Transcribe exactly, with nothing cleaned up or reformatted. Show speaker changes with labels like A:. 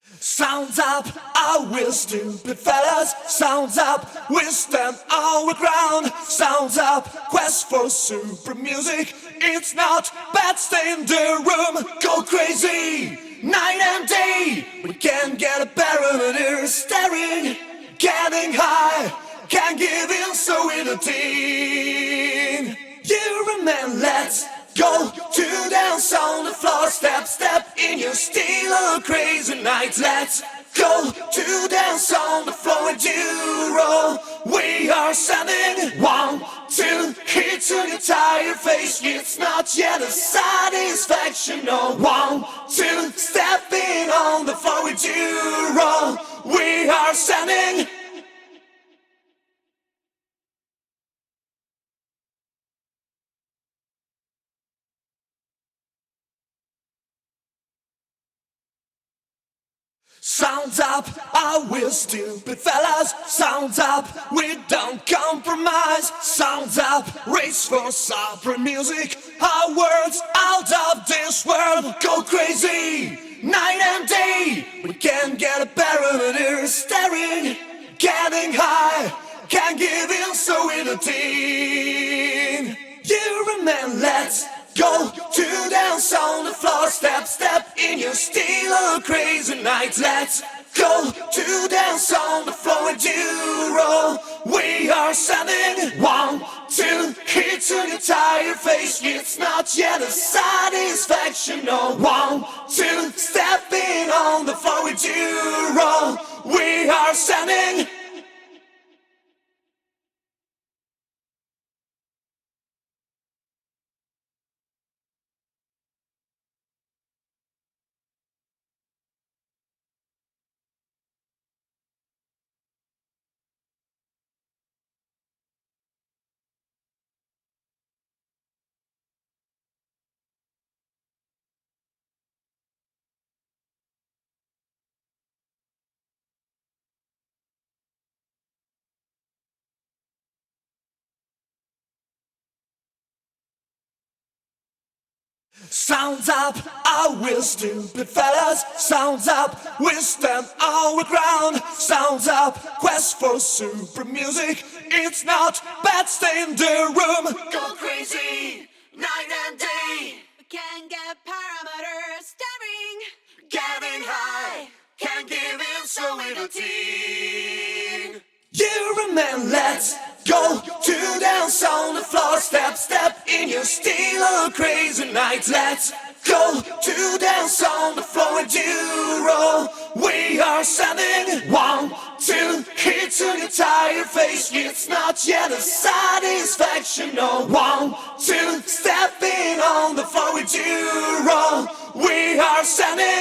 A: Sounds up, I will stupid fellas. Sounds up, we stand our ground. Sounds up, quest for super music. It's not bad, stay in the room. Go crazy, night and day. We can't get a barometer staring. Getting high, can't give in, so in a teen. You remember, let's go to dance on the floor. Step, step in your steel, a crazy night. Let's go to dance on the floor with you roll. We are sending one, two, hit to your tired face. It's not yet a satisfaction. No, one, two, step in on the floor with you roll. We are sending. Sounds up, I will stupid fellas. Sounds up, we don't compromise. Sounds up, race for super music. Our words out of this world. Go crazy, night and day. We can't get a barometer staring. Getting high, can't give in, so in a teen. You remember, let's go to dance on the floor. Step, step in your steel, a crazy night. Let's go to dance on the floor with you roll. We are sending one, two, hit to your tired face. It's not yet a satisfaction. No, one, two, step in on the floor with you roll. We are sending. Sounds up, I will stupid fellas. Sounds up, we stand our ground. Sounds up, quest for super music. It's not bad, stay in the room. Go crazy, night and day.
B: We can't get parameter staring.
A: Getting high, can't give in, so in a teen. You remember, let's go to dance on the floor. Step, step in your steel, a crazy night. Let's go to dance on the floor with you roll. We are sending one, two, hit to your tired face. It's not yet a satisfaction. No, one, two, step in on the floor with you roll. We are sending.